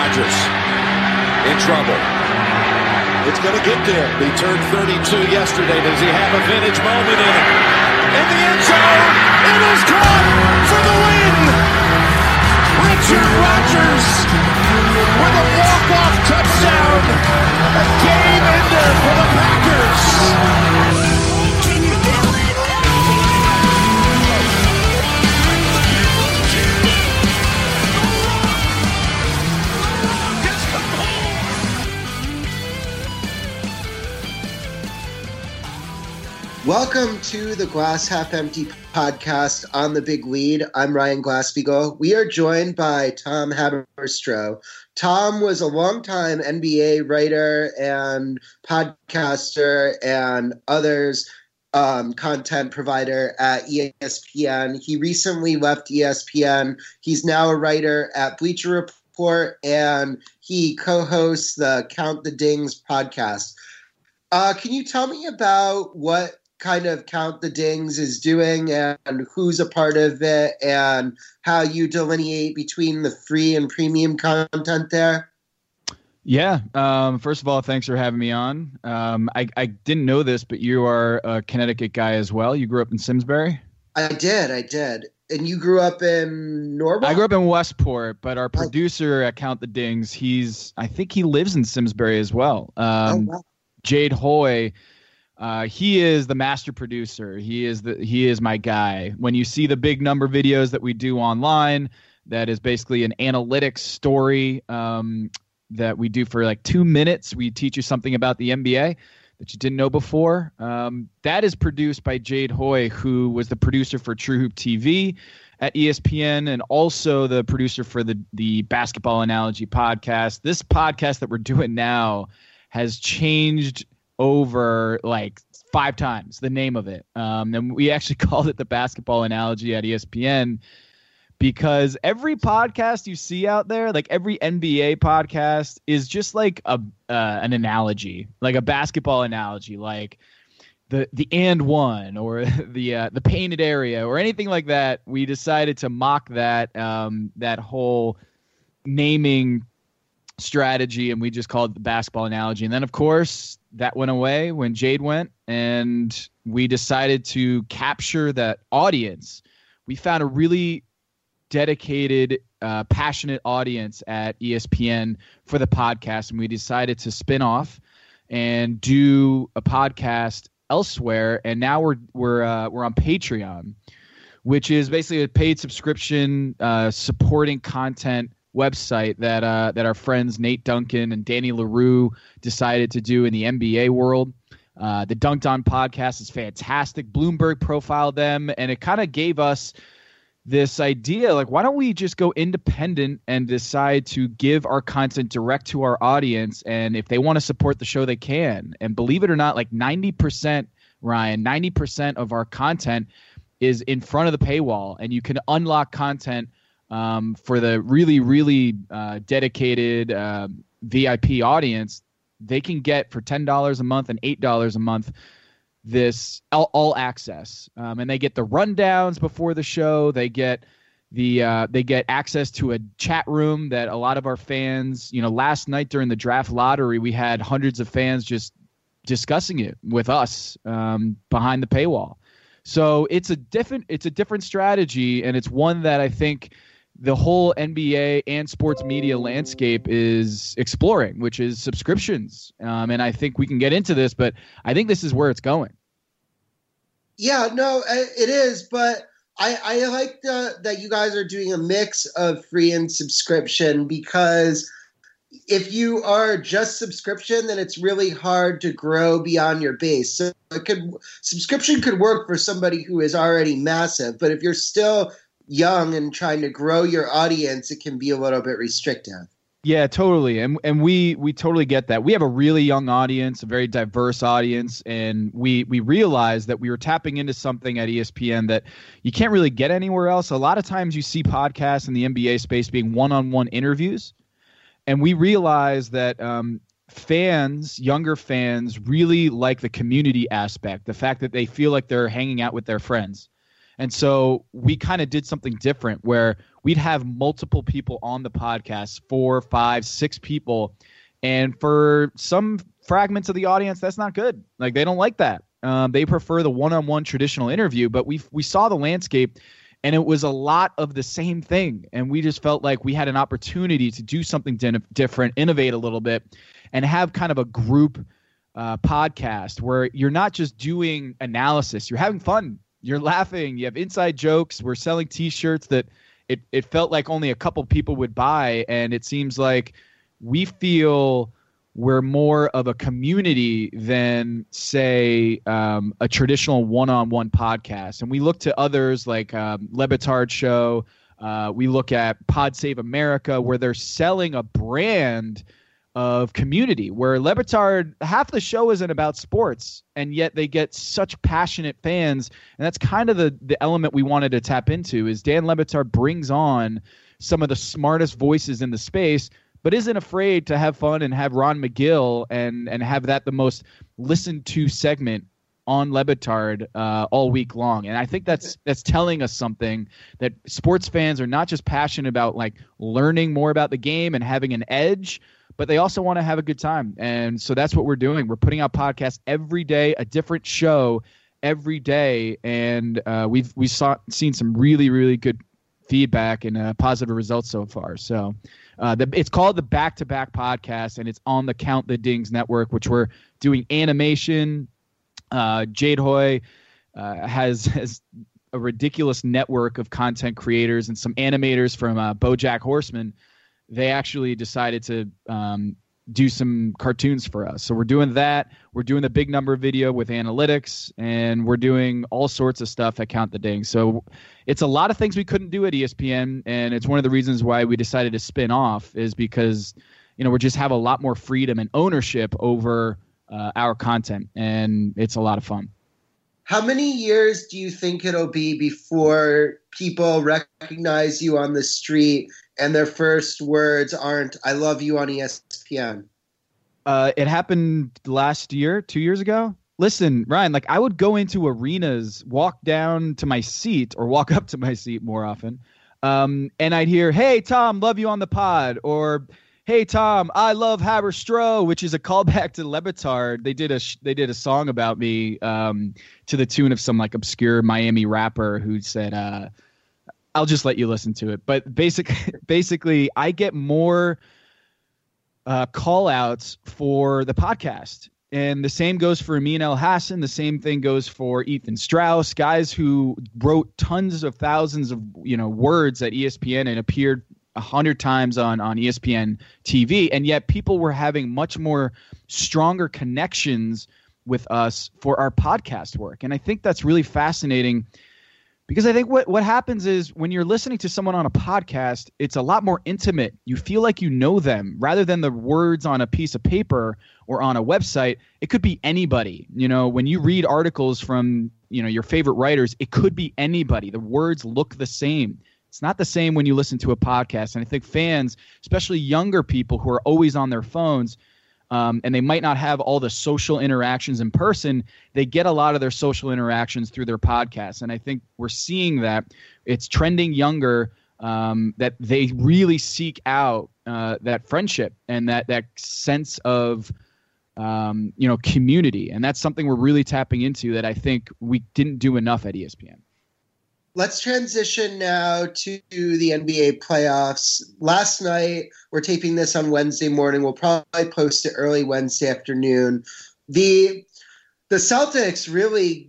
Rodgers in trouble. It's going to get there. He turned 32 yesterday. Does he have a vintage moment in it? In the end zone, it is caught for the win. Richard Rodgers with a walk-off touchdown. A game ender for the Packers. Welcome to the Glass Half Empty podcast on the Big Lead. I'm Ryan Glasspiegel. We are joined by Tom Haberstroh. Tom was a longtime NBA writer and podcaster and others content provider at ESPN. He recently left ESPN. He's now a writer at Bleacher Report, and he co-hosts the Count the Dings podcast. Can you tell me about what kind of Count the Dings is doing and who's a part of it and how you delineate between the free and premium content there? Yeah. First of all, thanks for having me on. I didn't know this, but you are a Connecticut guy as well. You grew up in Simsbury? I did. And you grew up in Norwalk? I grew up in Westport, but our producer at Count the Dings, I think he lives in Simsbury as well. Wow. Jade Hoy, he is the master producer. He is my guy. When you see the big number videos that we do online, that is basically an analytics story that we do for like 2 minutes. We teach you something about the NBA that you didn't know before. That is produced by Jade Hoy, who was the producer for True Hoop TV at ESPN and also the producer for the Basketball Analogy podcast. This podcast that we're doing now has changed over like 5 times the name of it. And we actually called it the Basketball Analogy at ESPN because every podcast you see out there, like every NBA podcast, is just like an analogy, like a basketball analogy, like the and one or the painted area or anything like that. We decided to mock that that whole naming strategy, and we just called it the Basketball Analogy. And then, of course, that went away when Jade went, and we decided to capture that audience. We found a really dedicated, passionate audience at ESPN for the podcast, and we decided to spin off and do a podcast elsewhere. And now we're on Patreon, which is basically a paid subscription supporting content website that our friends Nate Duncan and Danny LaRue decided to do in the NBA world. The Dunked On podcast is fantastic. Bloomberg profiled them, and it kind of gave us this idea, like, why don't we just go independent and decide to give our content direct to our audience, and if they want to support the show, they can. And believe it or not, like 90%, Ryan, 90% of our content is in front of the paywall, and you can unlock content for the really, really dedicated VIP audience. They can get for $10 a month and $8 a month this all access, and they get the rundowns before the show. They get they get access to a chat room that a lot of our fans, last night during the draft lottery, we had hundreds of fans just discussing it with us behind the paywall. So it's a different strategy, and it's one that I think the whole NBA and sports media landscape is exploring, which is subscriptions. And I think we can get into this, but I think this is where it's going. Yeah, no, it is. But I like that you guys are doing a mix of free and subscription, because if you are just subscription, then it's really hard to grow beyond your base. So subscription could work for somebody who is already massive, but if you're still young and trying to grow your audience, it can be a little bit restrictive. Yeah, totally. And we totally get that. We have a really young audience, a very diverse audience, and we realized that we were tapping into something at ESPN that you can't really get anywhere else. A lot of times you see podcasts in the NBA space being one-on-one interviews, and we realized that younger fans really like the community aspect, the fact that they feel like they're hanging out with their friends. And so we kind of did something different where we'd have multiple people on the podcast, 4, 5, 6 people. And for some fragments of the audience, that's not good. Like, they don't like that. They prefer the one-on-one traditional interview, but we saw the landscape and it was a lot of the same thing. And we just felt like we had an opportunity to do something different, innovate a little bit, and have kind of a group podcast where you're not just doing analysis, you're having fun, you're laughing, you have inside jokes. We're selling T-shirts that it felt like only a couple people would buy. And it seems like we feel we're more of a community than, say, a traditional one-on-one podcast. And we look to others like Le Batard Show. We look at Pod Save America, where they're selling a brand of community, where Le Batard, half the show isn't about sports, and yet they get such passionate fans. And that's kind of the element we wanted to tap into, is Dan Le Batard brings on some of the smartest voices in the space, but isn't afraid to have fun and have Ron McGill and have that the most listened to segment on Le Batard all week long. And I think that's telling us something, that sports fans are not just passionate about like learning more about the game and having an edge, but they also want to have a good time. And so that's what we're doing. We're putting out podcasts every day, a different show every day. And we've seen some really, really good feedback and positive results so far. So it's called the Back to Back Podcast, and it's on the Count the Dings network, which we're doing animation. Jade Hoy has a ridiculous network of content creators and some animators from BoJack Horseman. They actually decided to do some cartoons for us. So we're doing that. We're doing the big number video with analytics, and we're doing all sorts of stuff at Count the Dings. So it's a lot of things we couldn't do at ESPN, and it's one of the reasons why we decided to spin off, is because, you know, we just have a lot more freedom and ownership over our content, and it's a lot of fun. How many years do you think it'll be before people recognize you on the street and their first words aren't, "I love you" on ESPN? It happened last year, 2 years ago. Listen, Ryan, like, I would go into arenas, walk down to my seat, or walk up to my seat more often, and I'd hear, "Hey, Tom, love you on the pod," or "Hey, Tom, I love Haber-Stro," which is a callback to Le Batard. They did a song about me to the tune of some like obscure Miami rapper who said, I'll just let you listen to it. But basically, I get more call outs for the podcast. And the same goes for Amin Elhassan. The same thing goes for Ethan Strauss, guys who wrote tons of thousands of words at ESPN and appeared 100 times on ESPN TV. And yet people were having much more stronger connections with us for our podcast work. And I think that's really fascinating, because I think what happens is when you're listening to someone on a podcast, it's a lot more intimate. You feel like you know them rather than the words on a piece of paper or on a website. It could be anybody. When you read articles from, your favorite writers, it could be anybody. The words look the same. It's not the same when you listen to a podcast. And I think fans, especially younger people who are always on their phones, and they might not have all the social interactions in person, they get a lot of their social interactions through their podcasts. And I think we're seeing that it's trending younger, that they really seek out that friendship and that sense of community. And that's something we're really tapping into that I think we didn't do enough at ESPN. Let's transition now to the NBA playoffs. Last night, we're taping this on Wednesday morning. We'll probably post it early Wednesday afternoon. The Celtics really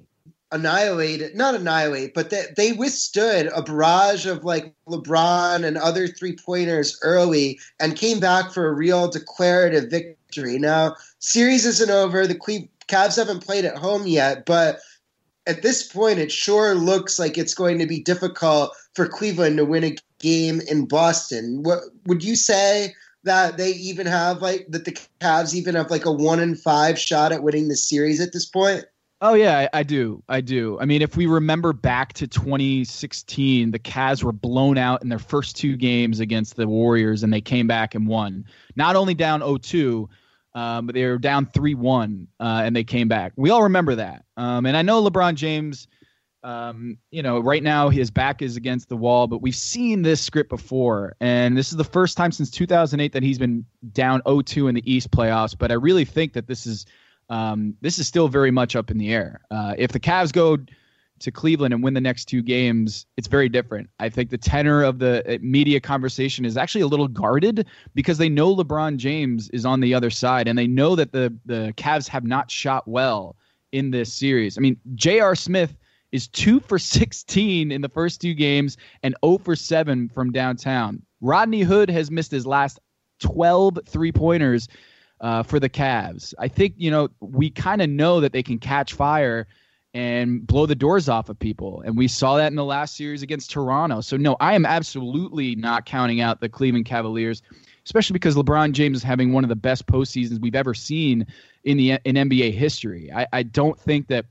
but they withstood a barrage of like LeBron and other three-pointers early and came back for a real declarative victory. Now, series isn't over. The Cavs haven't played at home yet, but at this point, it sure looks like it's going to be difficult for Cleveland to win a game in Boston. What would you say that they even have that the Cavs even have like a 1-5 shot at winning the series at this point? Oh yeah, I do. I mean, if we remember back to 2016, the Cavs were blown out in their first 2 games against the Warriors, and they came back and won. Not only down 0-2. But they were down 3-1, and they came back. We all remember that. And I know LeBron James Right now his back is against the wall, but we've seen this script before, and this is the first time since 2008 that he's been down 0-2 in the East playoffs. But I really think that this is still very much up in the air. If the Cavs go to Cleveland and win the next 2 games, it's very different. I think the tenor of the media conversation is actually a little guarded because they know LeBron James is on the other side, and they know that the Cavs have not shot well in this series. I mean, J.R. Smith is 2 for 16 in the first 2 games and 0 for 7 from downtown. Rodney Hood has missed his last 12 3-pointers for the Cavs. I think, we kind of know that they can catch fire and blow the doors off of people. And we saw that in the last series against Toronto. So, no, I am absolutely not counting out the Cleveland Cavaliers, especially because LeBron James is having one of the best postseasons we've ever seen in NBA history. I don't think that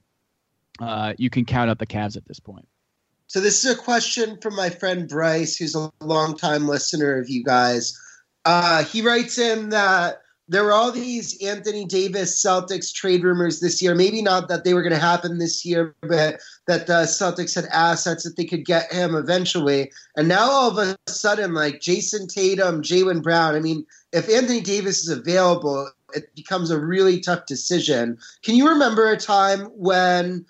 you can count out the Cavs at this point. So this is a question from my friend Bryce, who's a longtime listener of you guys. He writes in that there were all these Anthony Davis Celtics trade rumors this year. Maybe not that they were going to happen this year, but that the Celtics had assets that they could get him eventually. And now all of a sudden, like Jason Tatum, Jaylen Brown, I mean, if Anthony Davis is available, it becomes a really tough decision. Can you remember a time when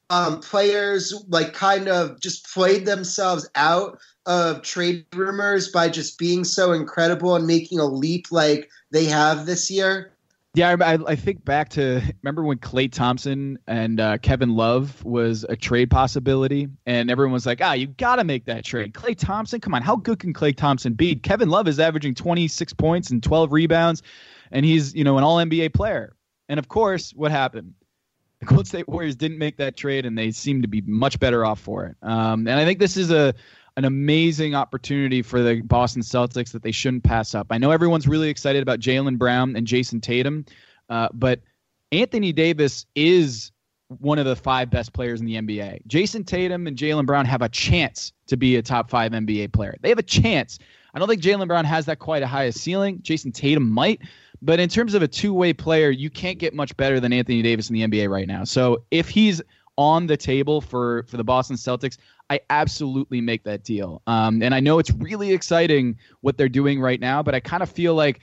players like kind of just played themselves out of trade rumors by just being so incredible and making a leap like they have this year? Yeah, I think back to, remember when Klay Thompson and Kevin Love was a trade possibility, and everyone was like, you got to make that trade. Klay Thompson, come on, how good can Klay Thompson be? Kevin Love is averaging 26 points and 12 rebounds, and he's, an all-NBA player. And of course, what happened? The Golden State Warriors didn't make that trade, and they seem to be much better off for it. And I think this is an amazing opportunity for the Boston Celtics that they shouldn't pass up. I know everyone's really excited about Jaylen Brown and Jason Tatum, but Anthony Davis is one of the 5 best players in the NBA. Jason Tatum and Jaylen Brown have a chance to be a top 5 NBA player. They have a chance. I don't think Jaylen Brown has that quite a high ceiling. Jason Tatum might. But in terms of a two-way player, you can't get much better than Anthony Davis in the NBA right now. So if he's on the table for the Boston Celtics, I absolutely make that deal. And I know it's really exciting what they're doing right now, but I kind of feel like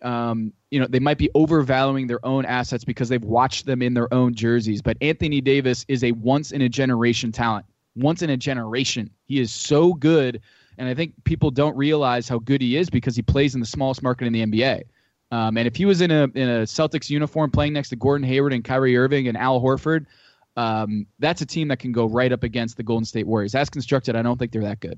they might be overvaluing their own assets because they've watched them in their own jerseys. But Anthony Davis is a once-in-a-generation talent. Once in a generation. He is so good, and I think people don't realize how good he is because he plays in the smallest market in the NBA. And if he was in a Celtics uniform playing next to Gordon Hayward and Kyrie Irving and Al Horford, that's a team that can go right up against the Golden State Warriors. As constructed, I don't think they're that good.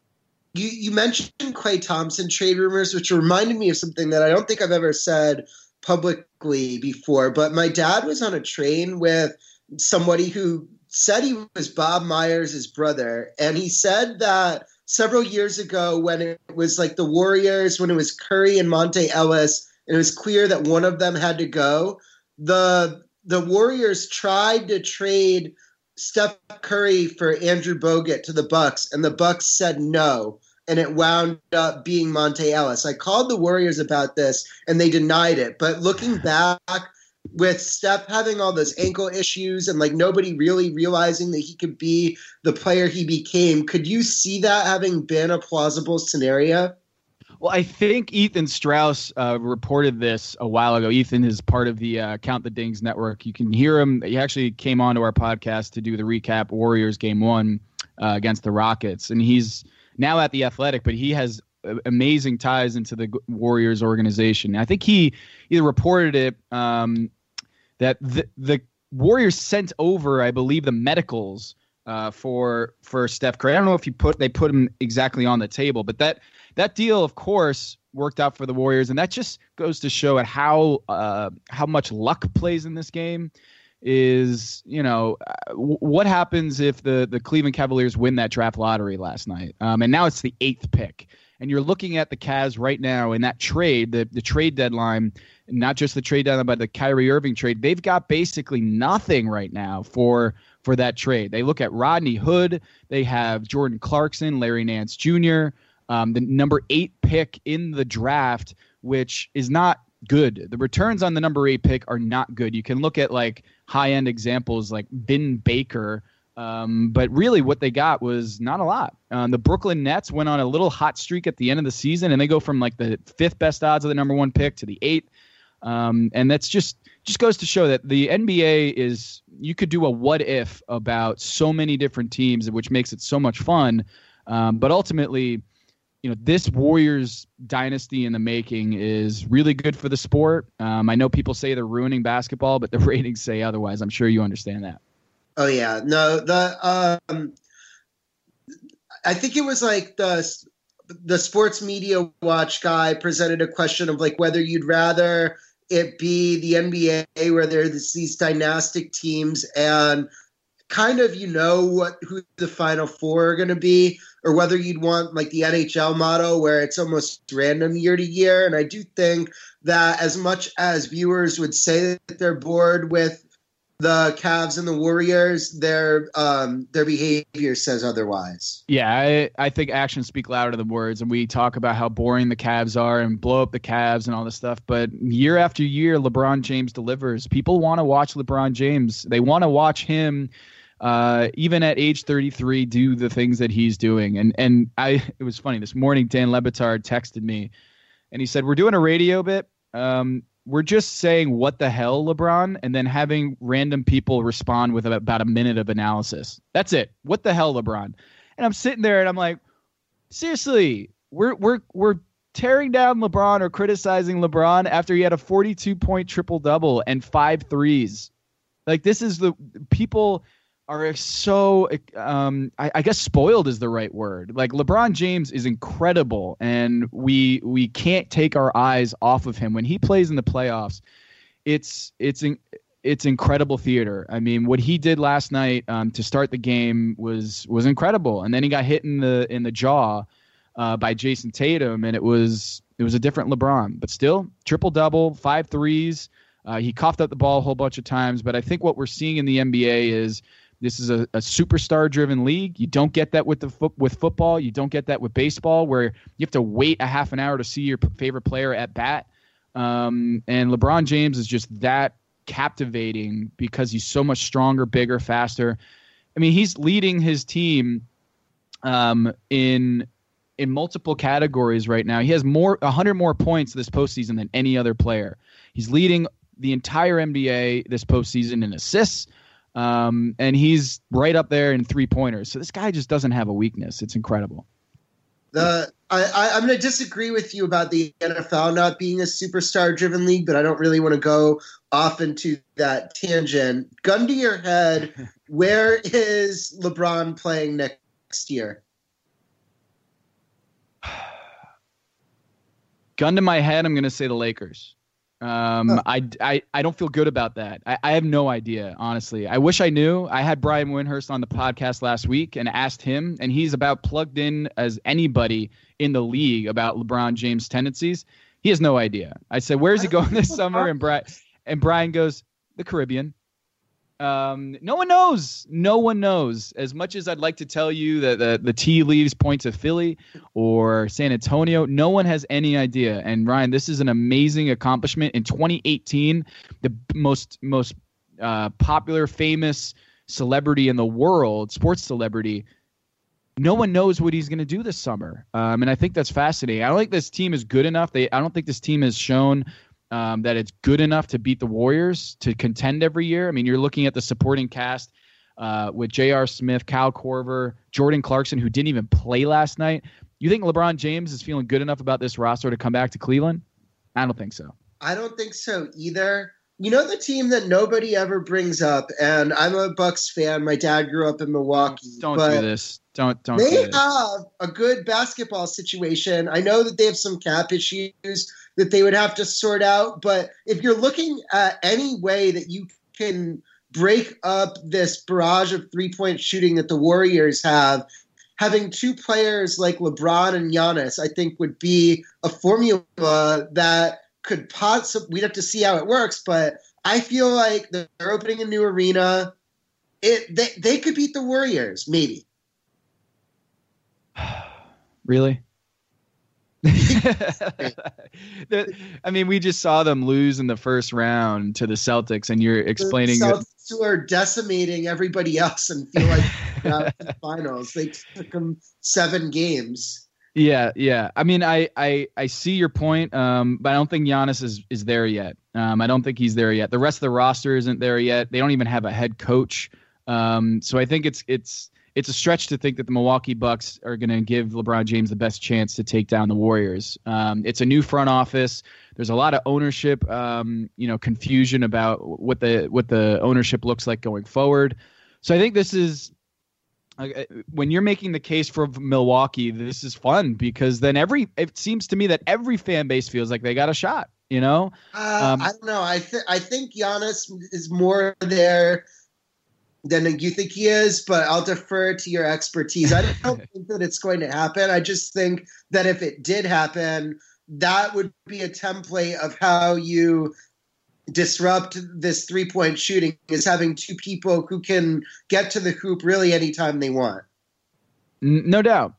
You mentioned Klay Thompson trade rumors, which reminded me of something that I don't think I've ever said publicly before. But my dad was on a train with somebody who said he was Bob Myers' brother. And he said that several years ago when it was like the Warriors, when it was Curry and Monte Ellis, and it was clear that one of them had to go, the Warriors tried to trade Steph Curry for Andrew Bogut to the Bucks, and the Bucks said no, and it wound up being Monte Ellis. I called the Warriors about this, and they denied it. But looking back, with Steph having all those ankle issues and like nobody really realizing that he could be the player he became, could you see that having been a plausible scenario? Well, I think Ethan Strauss reported this a while ago. Ethan is part of the Count the Dings network. You can hear him. He actually came on to our podcast to do the recap Warriors Game 1 against the Rockets. And he's now at The Athletic, but he has amazing ties into the Warriors organization. I think he either reported it that the Warriors sent over, I believe, the medicals for Steph Curry. I don't know if they put him exactly on the table, but that deal, of course, worked out for the Warriors, and that just goes to show at how much luck plays in this game. Is what happens if the Cleveland Cavaliers win that draft lottery last night, and now it's the 8th pick, and you're looking at the Cavs right now in that trade, the trade deadline, not just the trade deadline, but the Kyrie Irving trade. They've got basically nothing right now for that trade. They look at Rodney Hood, they have Jordan Clarkson, Larry Nance Jr., the number 8 pick in the draft, which is not good. The returns on the number 8 pick are not good. You can look at like high-end examples like Vin Baker But really what they got was not a lot. The Brooklyn Nets went on a little hot streak at the end of the season, and they go from like the 5th best odds of the number 1 pick to the 8th. And that's just goes to show that the NBA is, you could do a what if about so many different teams, which makes it so much fun. But ultimately, this Warriors dynasty in the making is really good for the sport. I know people say they're ruining basketball, but the ratings say otherwise. I'm sure you understand that. Oh yeah, no, I think it was like the Sports Media Watch guy presented a question of like whether you'd rather it be the NBA where there's these dynastic teams and kind of who the Final Four are going to be, or whether you'd want like the NHL model where it's almost random year to year. And I do think that as much as viewers would say that they're bored with the Cavs and the Warriors, their behavior says otherwise. Yeah, I think actions speak louder than words, and we talk about how boring the Cavs are and blow up the Cavs and all this stuff. But year after year, LeBron James delivers. People want to watch LeBron James. They want to watch him, even at age 33, do the things that he's doing. And it was funny this morning. Dan Le Batard texted me, and he said, "We're doing a radio bit. We're just saying what the hell, LeBron, and then having random people respond with about a minute of analysis. That's it. What the hell, LeBron?" And I'm sitting there and I'm like, seriously, we're tearing down LeBron or criticizing LeBron after he had a 42-point triple-double and 5 threes. Like, this is people are so, I guess spoiled is the right word. Like, LeBron James is incredible, and we can't take our eyes off of him. When he plays in the playoffs, it's incredible theater. I mean, what he did last night to start the game was incredible, and then he got hit in the jaw by Jason Tatum, and it was a different LeBron. But still, triple-double, 5 threes. He coughed up the ball a whole bunch of times, but I think what we're seeing in the NBA is this is a superstar-driven league. You don't get that with football. You don't get that with baseball, where you have to wait a half an hour to see your favorite player at bat. And LeBron James is just that captivating because he's so much stronger, bigger, faster. I mean, he's leading his team in multiple categories right now. He has 100 more points this postseason than any other player. He's leading the entire NBA this postseason in assists. And he's right up there in 3-pointers. So this guy just doesn't have a weakness. It's incredible. I'm going to disagree with you about the NFL not being a superstar-driven league, but I don't really want to go off into that tangent. Gun to your head, where is LeBron playing next year? Gun to my head, I'm going to say the Lakers. I don't feel good about that. I have no idea, honestly. I wish I knew. I had Brian Windhorst on the podcast last week and asked him, and he's about plugged in as anybody in the league about LeBron James' tendencies. He has no idea. I said, "Where's he going this summer?" And Brian goes, "The Caribbean." No one knows. No one knows. As much as I'd like to tell you that the tea leaves point to Philly or San Antonio, no one has any idea. And Ryan, this is an amazing accomplishment. In 2018, the most popular, famous celebrity in the world, sports celebrity, no one knows what he's going to do this summer. And I think that's fascinating. I don't think this team is good enough. I don't think this team has shown that it's good enough to beat the Warriors, to contend every year. I mean, you're looking at the supporting cast with J.R. Smith, Kyle Korver, Jordan Clarkson, who didn't even play last night. You think LeBron James is feeling good enough about this roster to come back to Cleveland? I don't think so. I don't think so either. You know, the team that nobody ever brings up, and I'm a Bucks fan. My dad grew up in Milwaukee. Don't do this. Don't. They have a good basketball situation. I know that they have some cap issues that they would have to sort out. But if you're looking at any way that you can break up this barrage of 3-point shooting that the Warriors have, having 2 players like LeBron and Giannis, I think would be a formula that could possibly, we'd have to see how it works, but I feel like they're opening a new arena. They could beat the Warriors, maybe. Really? I mean, we just saw them lose in the first round to the Celtics, and you're explaining that who are decimating everybody else and feel like they're out in the finals. They took them 7 games. Yeah. I mean, I see your point, but I don't think Giannis is there yet. I don't think he's there yet. The rest of the roster isn't there yet. They don't even have a head coach. So I think it's a stretch to think that the Milwaukee Bucks are going to give LeBron James the best chance to take down the Warriors. It's a new front office. There's a lot of ownership, confusion about what the ownership looks like going forward. So I think this is, when you're making the case for Milwaukee, this is fun because then it seems to me that every fan base feels like they got a shot. I don't know. I think Giannis is more there than you think he is, but I'll defer to your expertise. I don't think that it's going to happen. I just think that if it did happen, that would be a template of how you disrupt this 3-point shooting, is having 2 people who can get to the hoop really anytime they want. No doubt.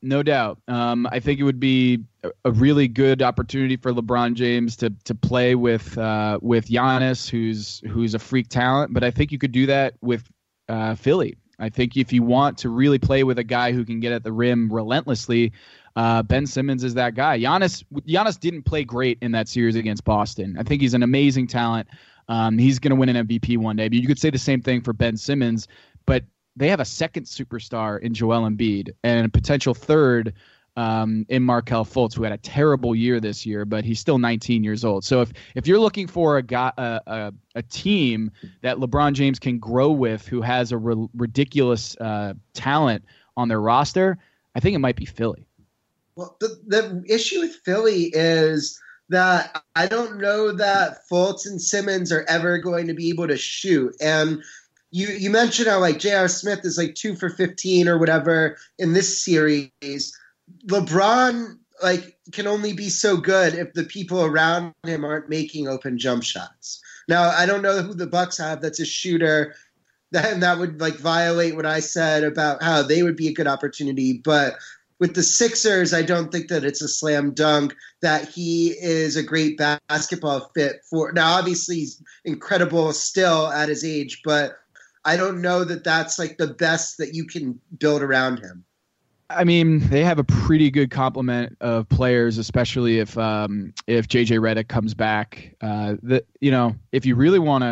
I think it would be a really good opportunity for LeBron James to play with Giannis, who's a freak talent. But I think you could do that with Philly. I think if you want to really play with a guy who can get at the rim relentlessly, Ben Simmons is that guy. Giannis didn't play great in that series against Boston. I think he's an amazing talent. He's going to win an MVP one day. But you could say the same thing for Ben Simmons, but they have a second superstar in Joel Embiid and a potential third in Markelle Fultz, who had a terrible year this year, but he's still 19 years old. So if you're looking for a team that LeBron James can grow with, who has a ridiculous talent on their roster, I think it might be Philly. Well, the issue with Philly is that I don't know that Fultz and Simmons are ever going to be able to shoot. And you mentioned how like J.R. Smith is like 2 for 15 or whatever in this series. LeBron can only be so good if the people around him aren't making open jump shots. Now, I don't know who the Bucks have that's a shooter, that would violate what I said about how they would be a good opportunity. But with the Sixers, I don't think that it's a slam dunk that he is a great basketball fit for. Now, obviously, he's incredible still at his age, but I don't know that that's the best that you can build around him. I mean, they have a pretty good complement of players, especially if JJ Redick comes back. If you really want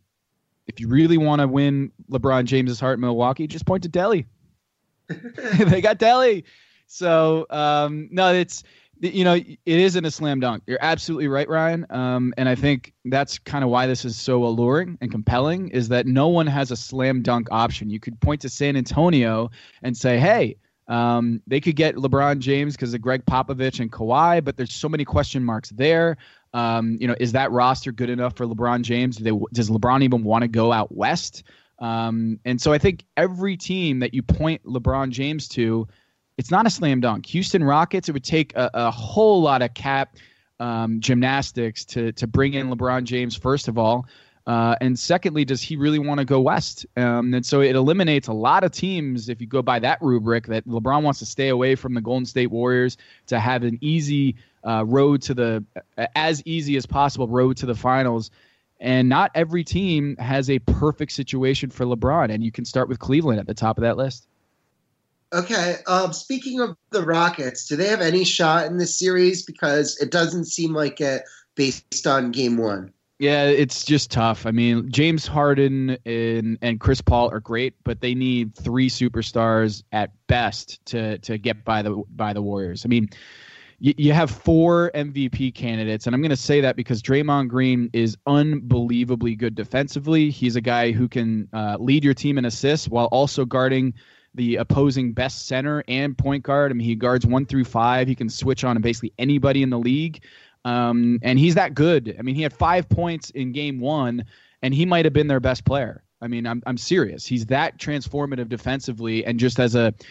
to win LeBron James's heart in Milwaukee, just point to Delly. They got Delly. So no, it isn't a slam dunk. You're absolutely right, Ryan. And I think that's kind of why this is so alluring and compelling, is that no one has a slam dunk option. You could point to San Antonio and say, hey, they could get LeBron James because of Greg Popovich and Kawhi, but there's so many question marks there. Is that roster good enough for LeBron James? Does LeBron even want to go out west? And so I think every team that you point LeBron James to, it's not a slam dunk. Houston Rockets, it would take a whole lot of cap gymnastics to bring in LeBron James, first of all. And secondly, does he really want to go west? And so it eliminates a lot of teams, if you go by that rubric, that LeBron wants to stay away from the Golden State Warriors to have an easy road to as easy as possible road to the finals. And not every team has a perfect situation for LeBron. And you can start with Cleveland at the top of that list. Okay. Speaking of the Rockets, do they have any shot in this series? Because it doesn't seem like it based on game one. Yeah, it's just tough. I mean, James Harden and Chris Paul are great, but they need 3 superstars at best to get by the Warriors. I mean, you have 4 MVP candidates, and I'm going to say that because Draymond Green is unbelievably good defensively. He's a guy who can lead your team in assists while also guarding the opposing best center and point guard. I mean, he guards 1 through 5. He can switch on basically anybody in the league. And he's that good. I mean, he had 5 points in game 1, and he might have been their best player. I mean, I'm serious. He's that transformative defensively, and just as a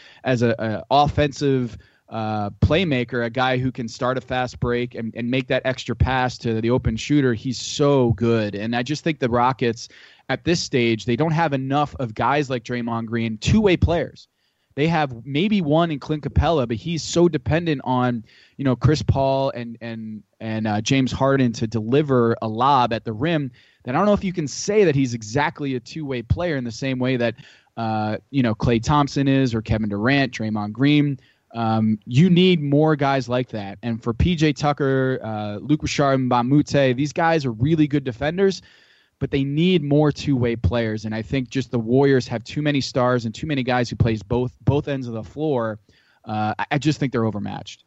offensive playmaker, a guy who can start a fast break and make that extra pass to the open shooter. He's so good. And I just think the Rockets at this stage, they don't have enough of guys like Draymond Green, two-way players. They have maybe one in Clint Capella, but he's so dependent on, Chris Paul and James Harden to deliver a lob at the rim that I don't know if you can say that he's exactly a two-way player in the same way that, Klay Thompson is, or Kevin Durant, Draymond Green. You need more guys like that. And for PJ Tucker, Luc Richard, and Mbah a Moute, these guys are really good defenders, but they need more two-way players. And I think just the Warriors have too many stars and too many guys who plays both ends of the floor. I just think they're overmatched.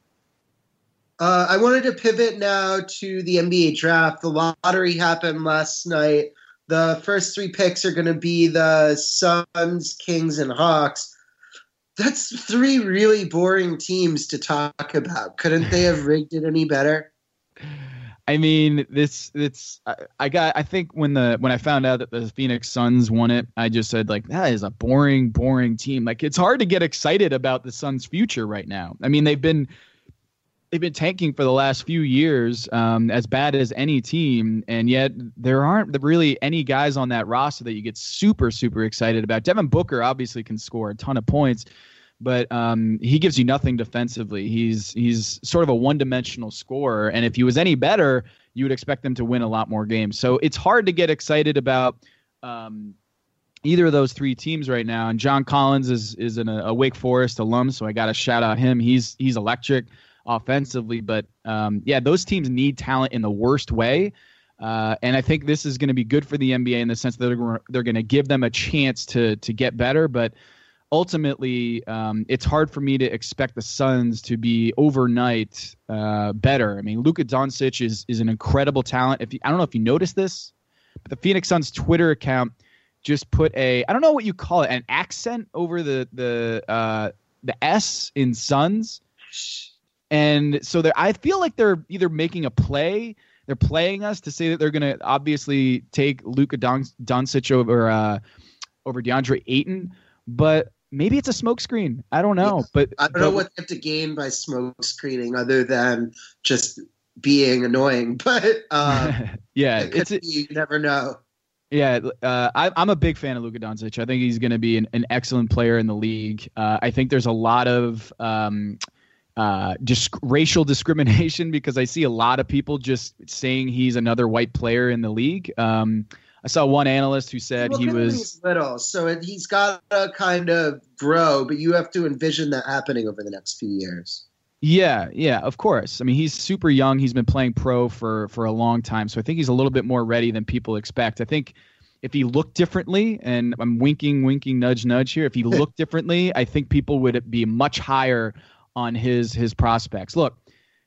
I wanted to pivot now to the NBA draft. The lottery happened last night. The first 3 picks are going to be the Suns, Kings, and Hawks. That's 3 really boring teams to talk about. Couldn't they have rigged it any better? I mean, I think when I found out that the Phoenix Suns won it, I just said, like, that is a boring team. Like, it's hard to get excited about the Suns' future right now. I mean, they've been tanking for the last few years, as bad as any team, and yet there aren't really any guys on that roster that you get super, super excited about. Devin Booker obviously can score a ton of points, but he gives you nothing defensively. He's sort of a one-dimensional scorer, and if he was any better, you would expect them to win a lot more games. So it's hard to get excited about either of those 3 teams right now. And John Collins is a Wake Forest alum, so I got to shout out him. He's electric offensively, but those teams need talent in the worst way. And I think this is going to be good for the NBA in the sense that they're going to give them a chance to get better. But ultimately, it's hard for me to expect the Suns to be overnight better. I mean, Luka Doncic is an incredible talent. I don't know if you noticed this, but the Phoenix Suns Twitter account just put I don't know what you call it, an accent over the S in Suns. And so I feel like they're either making a play, they're playing us to say that they're going to obviously take Luka Doncic over DeAndre Ayton, but maybe it's a smokescreen. I don't know. But I don't know what they have to gain by smoke screening other than just being annoying. But you never know. Yeah, I'm a big fan of Luka Doncic. I think he's going to be an excellent player in the league. I think there's a lot of just racial discrimination because I see a lot of people just saying he's another white player in the league. I saw one analyst who said he was little, so he's got to kind of grow, but you have to envision that happening over the next few years. Yeah, of course. I mean, he's super young. He's been playing pro for a long time, so I think he's a little bit more ready than people expect. I think if he looked differently, and I'm winking, nudge, nudge here, if he looked differently, I think people would be much higher on his prospects. Look,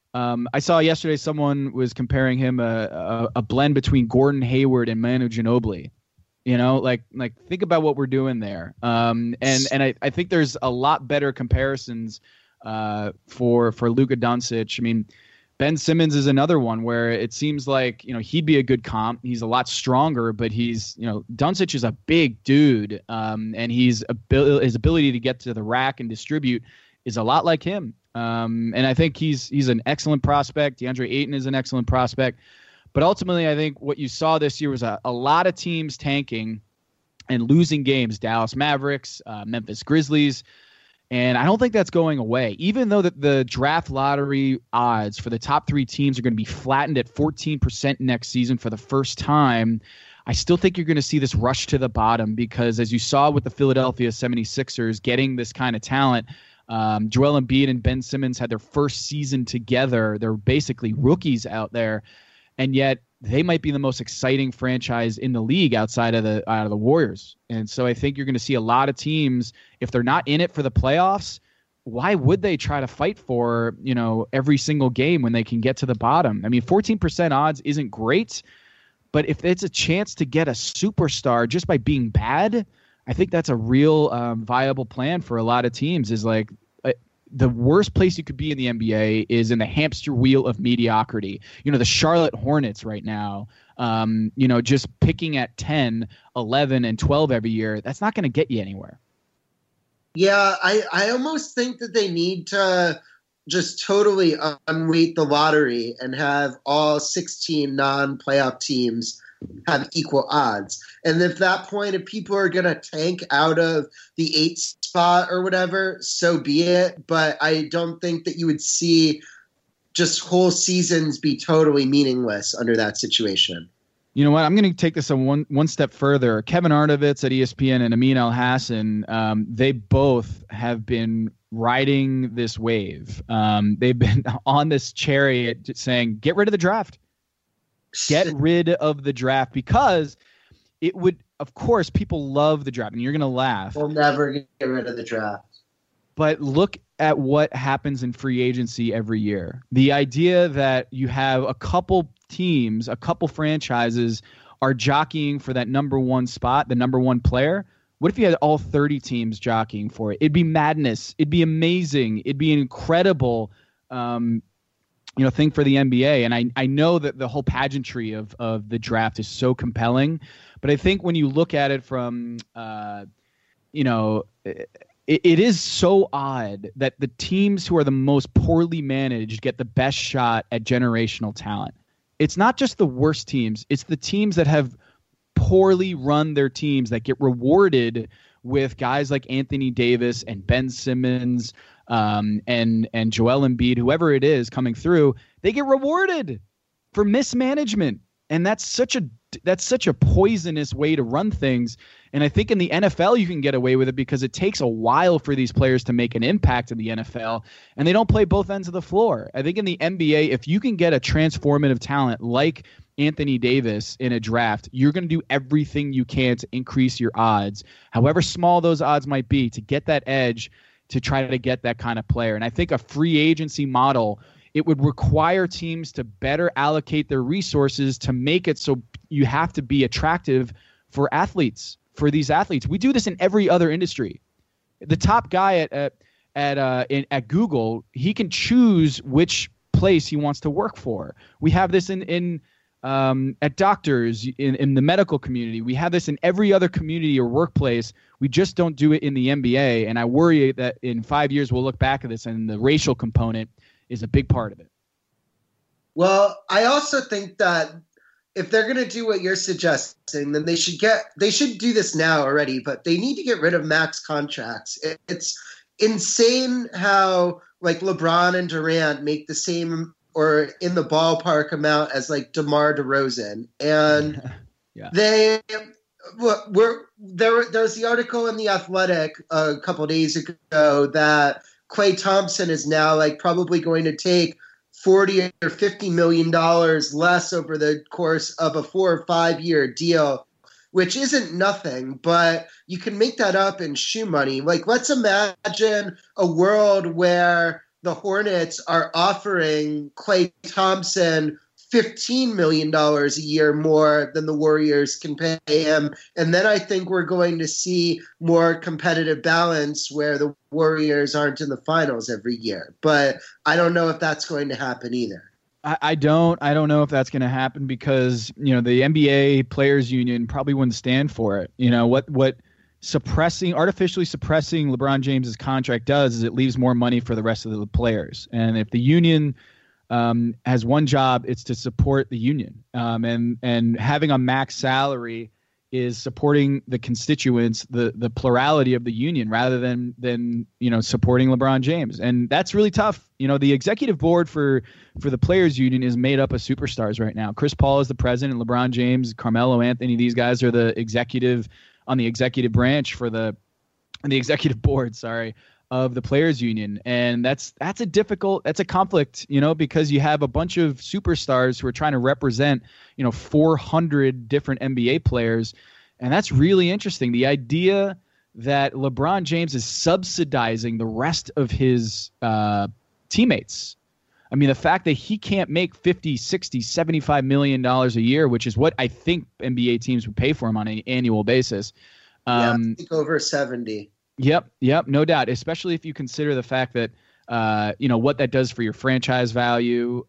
I saw yesterday someone was comparing him a blend between Gordon Hayward and Manu Ginobili. Like think about what we're doing there. And I think there's a lot better comparisons for Luka Doncic. I mean, Ben Simmons is another one where it seems like he'd be a good comp. He's a lot stronger, but Doncic is a big dude, and his ability to get to the rack and distribute is a lot like him. And I think he's an excellent prospect. DeAndre Ayton is an excellent prospect. But ultimately, I think what you saw this year was a lot of teams tanking and losing games. Dallas Mavericks, Memphis Grizzlies. And I don't think that's going away. Even though the draft lottery odds for the top 3 teams are going to be flattened at 14% next season for the first time, I still think you're going to see this rush to the bottom because as you saw with the Philadelphia 76ers getting this kind of talent, Joel Embiid and Ben Simmons had their first season together. They're basically rookies out there, and yet they might be the most exciting franchise in the league outside of the Warriors. And so I think you're going to see a lot of teams, if they're not in it for the playoffs, why would they try to fight for every single game when they can get to the bottom? I mean, 14% odds isn't great, but if it's a chance to get a superstar just by being bad, I think that's a real viable plan for a lot of teams. Is like the worst place you could be in the NBA is in the hamster wheel of mediocrity. The Charlotte Hornets right now, just picking at 10, 11, and 12 every year, that's not going to get you anywhere. Yeah, I almost think that they need to just totally unweight the lottery and have all 16 non-playoff teams have equal odds. And at that point, if people are going to tank out of the 8 spot or whatever, so be it. But I don't think that you would see just whole seasons be totally meaningless under that situation. You know what? I'm going to take this one step further. Kevin Arnovitz at ESPN and Amin Elhassan, they both have been riding this wave. They've been on this chariot saying, get rid of the draft. Get rid of the draft, because it would, of course, people love the draft, and you're going to laugh. We'll never get rid of the draft. But look at what happens in free agency every year. The idea that you have a couple teams, a couple franchises are jockeying for that number one spot, the number one player. What if you had all 30 teams jockeying for it? It'd be madness. It'd be amazing. It'd be an incredible thing for the NBA. And I know that the whole pageantry of the draft is so compelling, but I think when you look at it from, it is so odd that the teams who are the most poorly managed get the best shot at generational talent. It's not just the worst teams. It's the teams that have poorly run their teams that get rewarded with guys like Anthony Davis and Ben Simmons and Joel Embiid, whoever it is coming through. They get rewarded for mismanagement. And that's such a poisonous way to run things. And I think in the NFL you can get away with it because it takes a while for these players to make an impact in the NFL, and they don't play both ends of the floor. I think in the NBA, if you can get a transformative talent like Anthony Davis in a draft, you're going to do everything you can to increase your odds, however small those odds might be, to get that edge to try to get that kind of player. And I think a free agency model, it would require teams to better allocate their resources to make it so you have to be attractive for these athletes. We do this in every other industry. The top guy at Google, he can choose which place he wants to work for. We have this at doctors, in the medical community. We have this in every other community or workplace. We just don't do it in the NBA. And I worry that in 5 years we'll look back at this and the racial component is a big part of it. Well, I also think that if they're going to do what you're suggesting, then they should do this now already, but they need to get rid of max contracts. It's insane how like LeBron and Durant make the same or in the ballpark amount as like DeMar DeRozan. And yeah. There was the article in The Athletic a couple of days ago that Klay Thompson is now like probably going to take $40 or $50 million less over the course of a 4 or 5 year deal, which isn't nothing, but you can make that up in shoe money. Like, let's imagine a world where the Hornets are offering Klay Thompson $15 million a year more than the Warriors can pay him. And then I think we're going to see more competitive balance where the Warriors aren't in the finals every year. But I don't know if that's going to happen either. I don't know if that's going to happen because, the NBA Players Union probably wouldn't stand for it. What artificially suppressing LeBron James's contract does is it leaves more money for the rest of the players. And if the union has one job, it's to support the union. And having a max salary is supporting the constituents, the plurality of the union, rather than supporting LeBron James. And that's really tough. The executive board for the Players Union is made up of superstars right now. Chris Paul is the president, LeBron James, Carmelo Anthony, these guys are the executive on the executive branch the executive board, of the Players Union. And that's a conflict, because you have a bunch of superstars who are trying to represent, 400 different NBA players. And that's really interesting. The idea that LeBron James is subsidizing the rest of his teammates. I mean, the fact that he can't make $50, $60, $75 million a year, which is what I think NBA teams would pay for him on an annual basis. I think over 70. Yep, no doubt, especially if you consider the fact that what that does for your franchise value.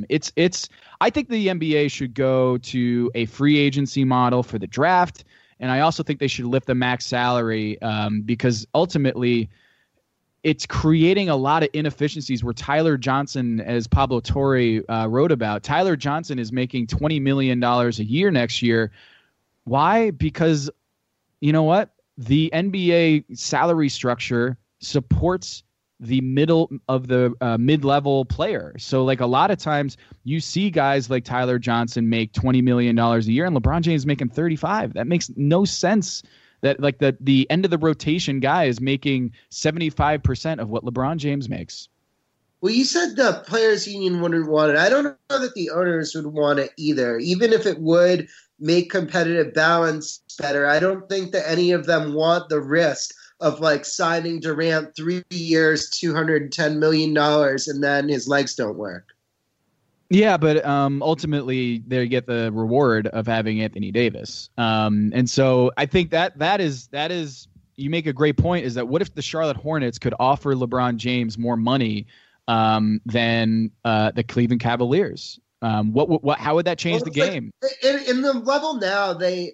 I think the NBA should go to a free agency model for the draft, and I also think they should lift the max salary because ultimately it's creating a lot of inefficiencies where Tyler Johnson, as Pablo Torre wrote about, Tyler Johnson is making $20 million a year next year. Why? Because you know what? the NBA salary structure supports the middle of the mid-level player. So like a lot of times you see guys like Tyler Johnson make $20 million a year and LeBron James making 35. That makes no sense. That like the end of the rotation guy is making 75% of what LeBron James makes. Well, you said the players union wouldn't want it. I don't know that the owners would want it either. Even if it would make competitive balance better, I don't think that any of them want the risk of like signing Durant 3 years, $210 million, and then his legs don't work. Yeah, but ultimately they get the reward of having Anthony Davis. And so I think that is you make a great point, is that what if the Charlotte Hornets could offer LeBron James more money than the Cleveland Cavaliers? How would that change the game? In the level now,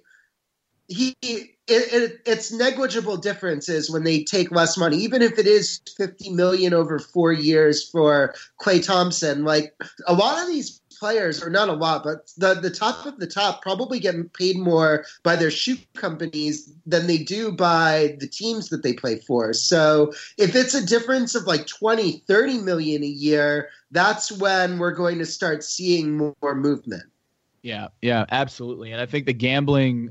it's negligible differences when they take less money, even if it is $50 million over 4 years for Klay Thompson. Like a lot of these players, or not a lot, but the top of the top probably get paid more by their shoe companies than they do by the teams that they play for. So if it's a difference of like 20, 30 million a year, that's when we're going to start seeing more movement. Yeah, absolutely. And I think the gambling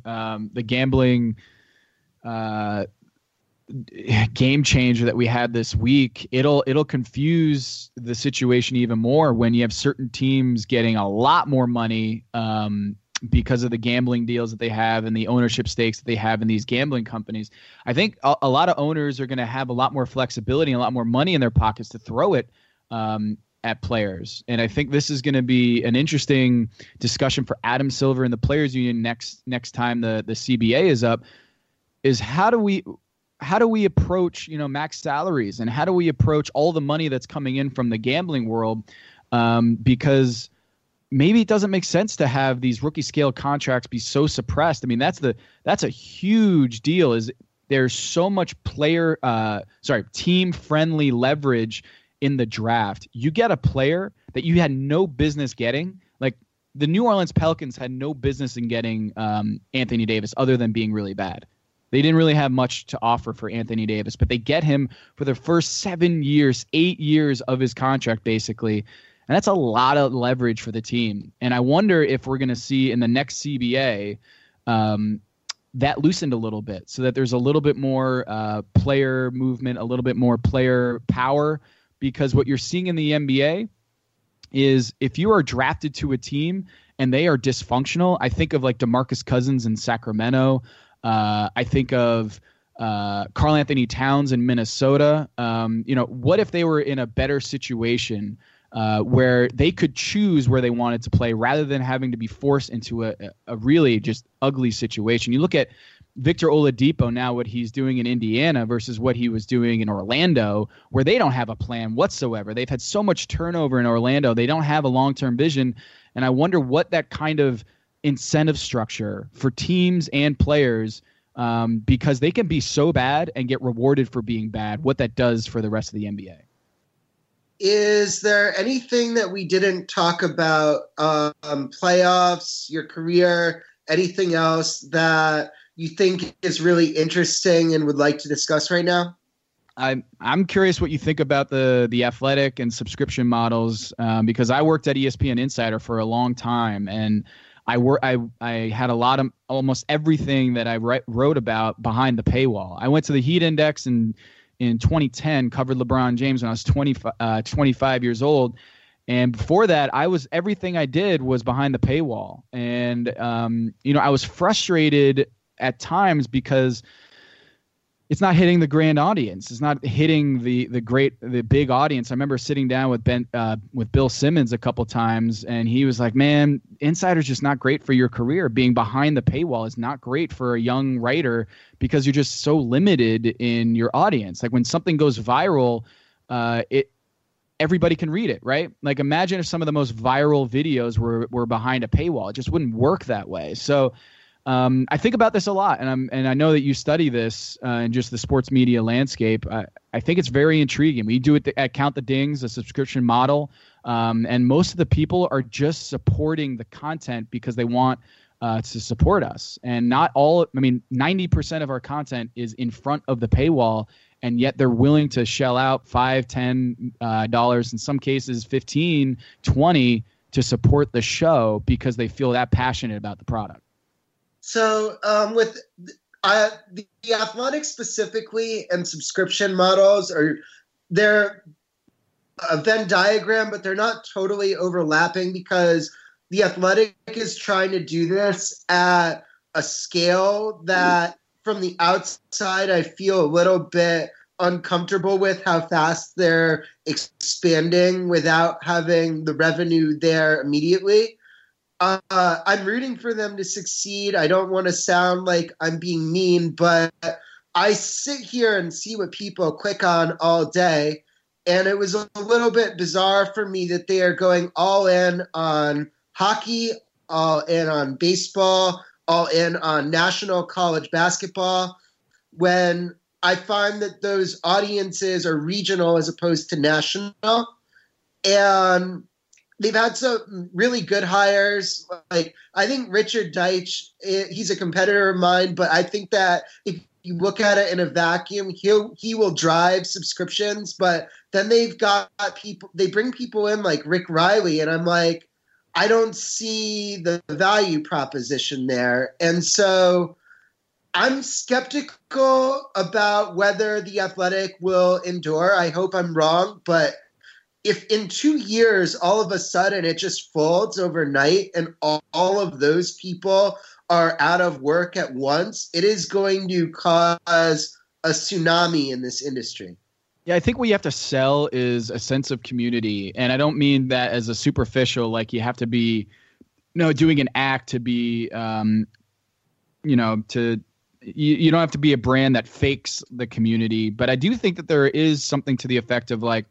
game changer that we had this week, it'll confuse the situation even more when you have certain teams getting a lot more money because of the gambling deals that they have and the ownership stakes that they have in these gambling companies. I think a lot of owners are going to have a lot more flexibility and a lot more money in their pockets to throw it at players. And I think this is going to be an interesting discussion for Adam Silver and the Players Union next time the CBA is up, is how do we approach, max salaries, and how do we approach all the money that's coming in from the gambling world? Because maybe it doesn't make sense to have these rookie scale contracts be so suppressed. I mean, that's a huge deal. Is there's so much team friendly leverage in the draft. You get a player that you had no business getting. Like the New Orleans Pelicans had no business in getting Anthony Davis other than being really bad. They didn't really have much to offer for Anthony Davis, but they get him for the first 8 years of his contract, basically. And that's a lot of leverage for the team. And I wonder if we're going to see in the next CBA that loosened a little bit, so that there's a little bit more player movement, a little bit more player power. Because what you're seeing in the NBA is if you are drafted to a team and they are dysfunctional, I think of like DeMarcus Cousins in Sacramento. I think of Karl Anthony Towns in Minnesota. What if they were in a better situation where they could choose where they wanted to play rather than having to be forced into a really just ugly situation? You look at Victor Oladipo now, what he's doing in Indiana versus what he was doing in Orlando, where they don't have a plan whatsoever. They've had so much turnover in Orlando. They don't have a long-term vision. And I wonder what that kind of incentive structure for teams and players, because they can be so bad and get rewarded for being bad, what that does for the rest of the NBA. Is there anything that we didn't talk about, playoffs, your career, anything else that you think is really interesting and would like to discuss right now? I'm curious what you think about the Athletic and subscription models, because I worked at ESPN Insider for a long time, and I had a lot of almost everything that I wrote about behind the paywall. I went to the Heat Index in 2010, covered LeBron James when I was 25 years old. And before that, everything I did was behind the paywall. And, I was frustrated at times because it's not hitting the grand audience. It's not hitting the big audience. I remember sitting down with Bill Simmons a couple times, and he was like, "Man, Insider's just not great for your career. Being behind the paywall is not great for a young writer because you're just so limited in your audience. Like when something goes viral, everybody can read it, right? Like imagine if some of the most viral videos were behind a paywall. It just wouldn't work that way." So I think about this a lot, and I know that you study this in just the sports media landscape. I think it's very intriguing. We do it at Count the Dings, a subscription model, and most of the people are just supporting the content because they want to support us. And not all, 90% of our content is in front of the paywall, and yet they're willing to shell out $5-10 in some cases 15 20 to support the show because they feel that passionate about the product. So with the Athletic specifically and subscription models, they're a Venn diagram, but they're not totally overlapping because the Athletic is trying to do this at a scale that from the outside I feel a little bit uncomfortable with how fast they're expanding without having the revenue there immediately. I'm rooting for them to succeed. I don't want to sound like I'm being mean, but I sit here and see what people click on all day, and it was a little bit bizarre for me that they are going all in on hockey, all in on baseball, all in on national college basketball, when I find that those audiences are regional as opposed to national. And they've had some really good hires. Like, I think Richard Deitch, he's a competitor of mine, but I think that if you look at it in a vacuum, he will drive subscriptions. But then they've got people, they bring people in like Rick Riley, and I'm like, I don't see the value proposition there. And so I'm skeptical about whether the Athletic will endure. I hope I'm wrong, but if in 2 years, all of a sudden it just folds overnight and all of those people are out of work at once, it is going to cause a tsunami in this industry. Yeah, I think what you have to sell is a sense of community. And I don't mean that as a superficial, like you have to be, doing an act to be, you don't have to be a brand that fakes the community. But I do think that there is something to the effect of like,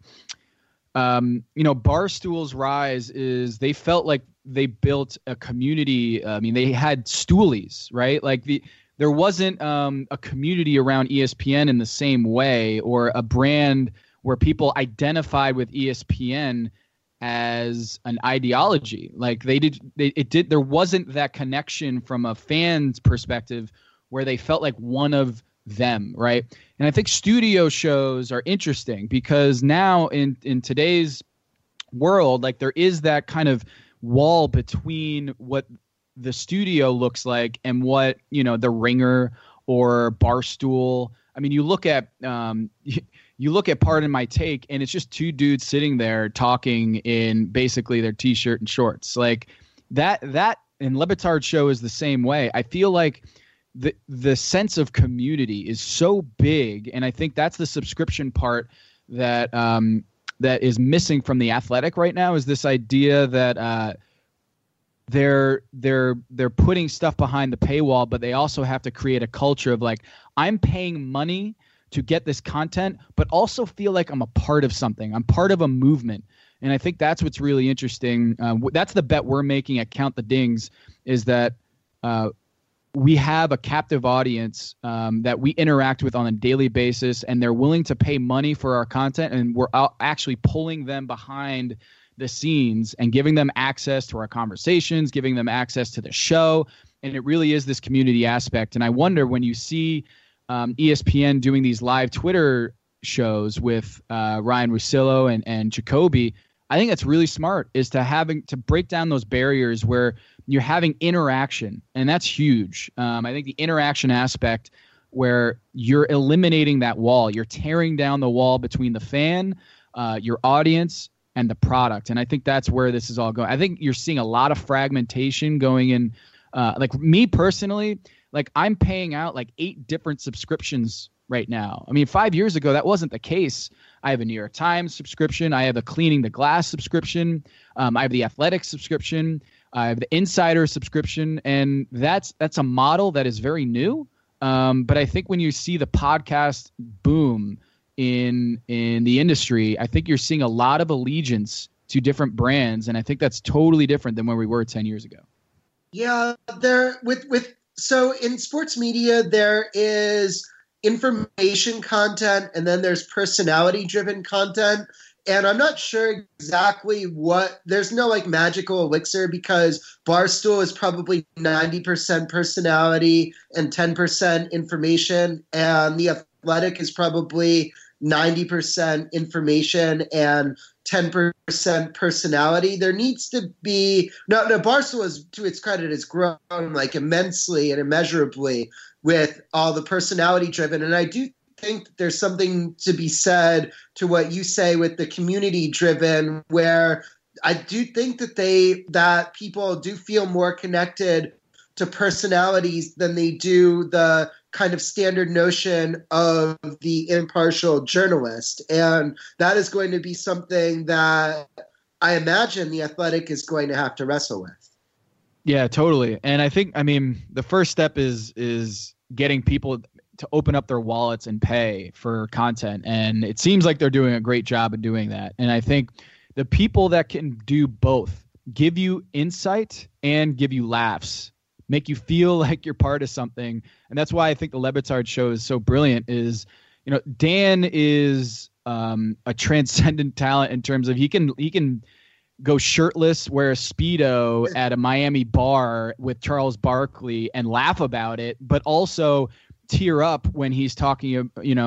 Barstool's rise is they felt like they built a community. They had stoolies, right? Like there wasn't a community around ESPN in the same way, or a brand where people identified with ESPN as an ideology. Like there wasn't that connection from a fan's perspective where they felt like one of them, right? And I think studio shows are interesting because now in today's world, like there is that kind of wall between what the studio looks like and what, The Ringer or Barstool. I mean, you look at Pardon My Take, and it's just two dudes sitting there talking in basically their t-shirt and shorts. Like that and Le Batard show is the same way. I feel like the sense of community is so big, and I think that's the subscription part that that is missing from the Athletic right now, is this idea that they're putting stuff behind the paywall, but they also have to create a culture of like, I'm paying money to get this content, but also feel like I'm a part of something. I'm part of a movement. And I think that's what's really interesting. That's the bet we're making at Count the Dings, is that we have a captive audience that we interact with on a daily basis, and they're willing to pay money for our content, and we're actually pulling them behind the scenes and giving them access to our conversations, giving them access to the show. And it really is this community aspect. And I wonder, when you see ESPN doing these live Twitter shows with Ryan Russillo and Jacoby, I think that's really smart, is to break down those barriers where you're having interaction. And that's huge. I think the interaction aspect, where you're eliminating that wall, you're tearing down the wall between the fan, your audience, and the product. And I think that's where this is all going. I think you're seeing a lot of fragmentation going in. Like me personally, like I'm paying out like 8 different subscriptions right now. I mean, 5 years ago, that wasn't the case. I have a New York Times subscription. I have a Cleaning the Glass subscription. I have the Athletic subscription. I have the Insider subscription. And that's a model that is very new. But I think when you see the podcast boom in the industry, I think you're seeing a lot of allegiance to different brands. And I think that's totally different than where we were 10 years ago. Yeah, so in sports media, there is information content, and then there's personality-driven content. And I'm not sure exactly there's no like magical elixir, because Barstool is probably 90% personality and 10% information. And The Athletic is probably 90% information and 10% personality. There needs to be Barstool, is, to its credit, has grown like immensely and immeasurably with all the personality driven. And I do think that there's something to be said to what you say with the community driven, where I do think that people do feel more connected to personalities than they do the kind of standard notion of the impartial journalist. And that is going to be something that I imagine The Athletic is going to have to wrestle with. Yeah, totally. And I think, the first step is getting people to open up their wallets and pay for content. And it seems like they're doing a great job of doing that. And I think the people that can do both, give you insight and give you laughs, make you feel like you're part of something. And that's why I think the Le Batard show is so brilliant. Is, Dan is a transcendent talent in terms of he can go shirtless, wear a Speedo at a Miami bar with Charles Barkley and laugh about it, but also tear up when he's talking,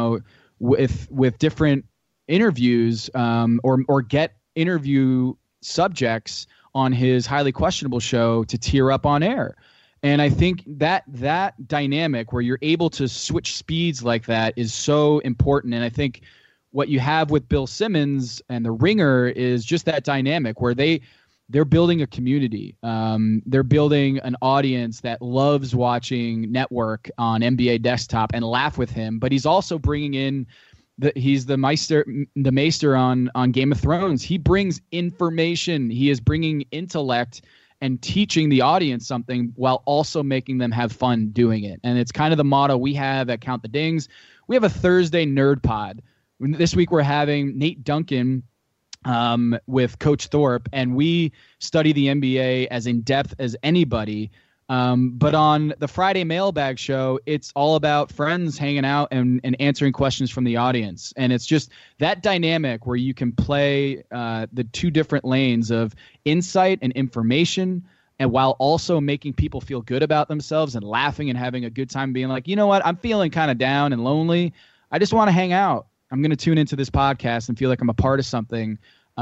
with different interviews, or get interview subjects on his Highly Questionable show to tear up on air. And I think that dynamic where you're able to switch speeds like that is so important. And I think what you have with Bill Simmons and The Ringer is just that dynamic where they're building a community. They're building an audience that loves watching Network on NBA Desktop and laugh with him. But he's also bringing in he's the maester on Game of Thrones. He brings information. He is bringing intellect and teaching the audience something while also making them have fun doing it. And it's kind of the motto we have at Count the Dings. We have a Thursday Nerd Pod. This week we're having Nate Duncan with Coach Thorpe, and we study the NBA as in depth as anybody. But on the Friday Mailbag show, it's all about friends hanging out and answering questions from the audience. And it's just that dynamic where you can play the two different lanes of insight and information, and while also making people feel good about themselves and laughing and having a good time, being like, you know what, I'm feeling kind of down and lonely. I just want to hang out. I'm going to tune into this podcast and feel like I'm a part of something.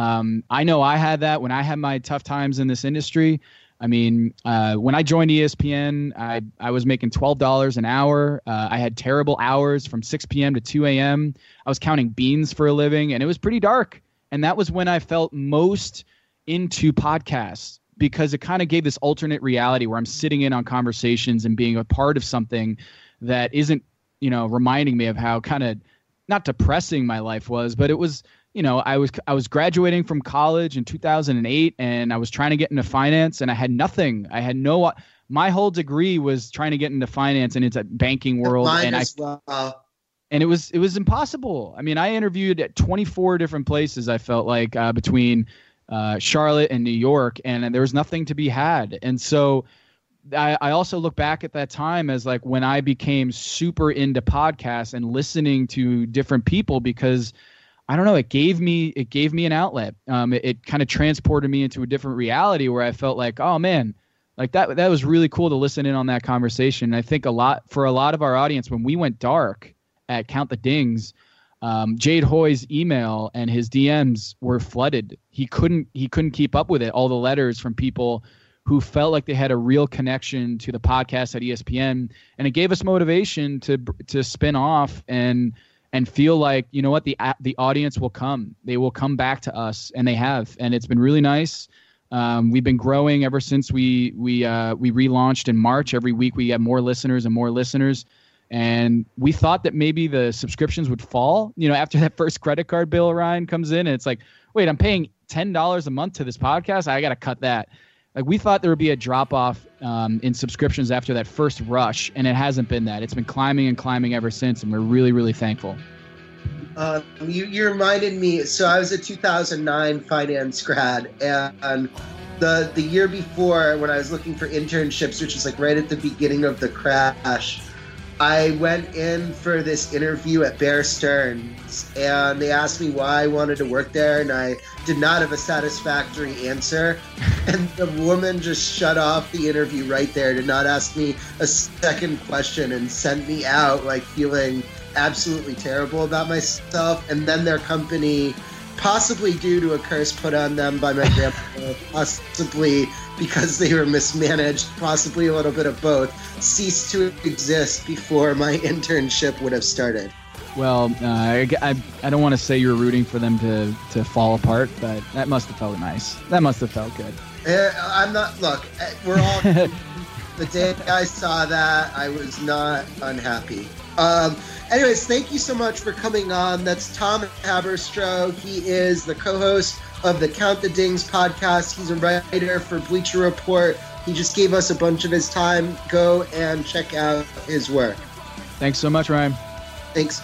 I know I had that when I had my tough times in this industry. When I joined ESPN, I was making $12 an hour. I had terrible hours from 6 p.m. to 2 a.m. I was counting beans for a living, and it was pretty dark. And that was when I felt most into podcasts, because it kind of gave this alternate reality where I'm sitting in on conversations and being a part of something that isn't, reminding me of how kind of not depressing my life was, but it was, I was graduating from college in 2008, and I was trying to get into finance, and I had nothing. I had my whole degree was trying to get into finance and into banking world. Mine and and it was impossible. I interviewed at 24 different places. I felt like between Charlotte and New York, and there was nothing to be had. And so I also look back at that time as like when I became super into podcasts and listening to different people, because I don't know, it gave me an outlet. It kind of transported me into a different reality where I felt like, oh man, like that was really cool to listen in on that conversation. And I think for a lot of our audience, when we went dark at Count the Dings, Jade Hoy's email and his DMs were flooded. He couldn't keep up with it. All the letters from people who felt like they had a real connection to the podcast at ESPN, and it gave us motivation to spin off and feel like, you know what, the audience will come. They will come back to us, and they have, and it's been really nice. We've been growing ever since we relaunched in March. Every week we get more listeners and more listeners, and we thought that maybe the subscriptions would fall. After that first credit card bill, Ryan, comes in, and it's like, wait, I'm paying $10 a month to this podcast. I got to cut that. Like, we thought there would be a drop-off in subscriptions after that first rush, and it hasn't been that. It's been climbing and climbing ever since, and we're really, really thankful. You reminded me, so I was a 2009 finance grad, and the year before, when I was looking for internships, which was like right at the beginning of the crash, I went in for this interview at Bear Stearns, and they asked me why I wanted to work there, and I did not have a satisfactory answer. And the woman just shut off the interview right there, did not ask me a second question, and sent me out like feeling absolutely terrible about myself. And then their company, possibly due to a curse put on them by my grandpa, possibly because they were mismanaged, possibly a little bit of both, ceased to exist before my internship would have started. Well, I don't want to say you're rooting for them to fall apart, but that must have felt nice. That must have felt good. I'm not, look, we're all, the day I saw that, I was not unhappy. Anyways, thank you so much for coming on. That's Tom Haberstroh. He is the co-host of the Count the Dings podcast. He's a writer for Bleacher Report. He just gave us a bunch of his time. Go and check out his work. Thanks so much, Ryan. Thanks.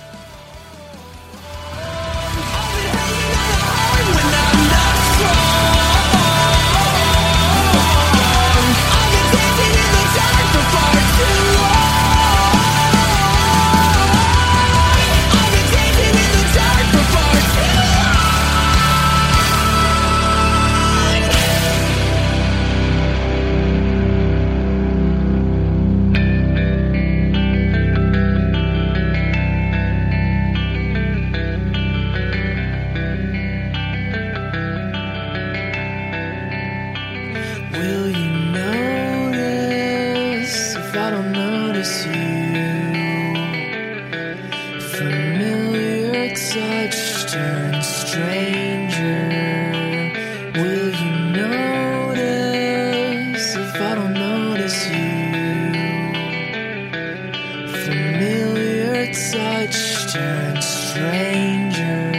Familiar touch turns stranger.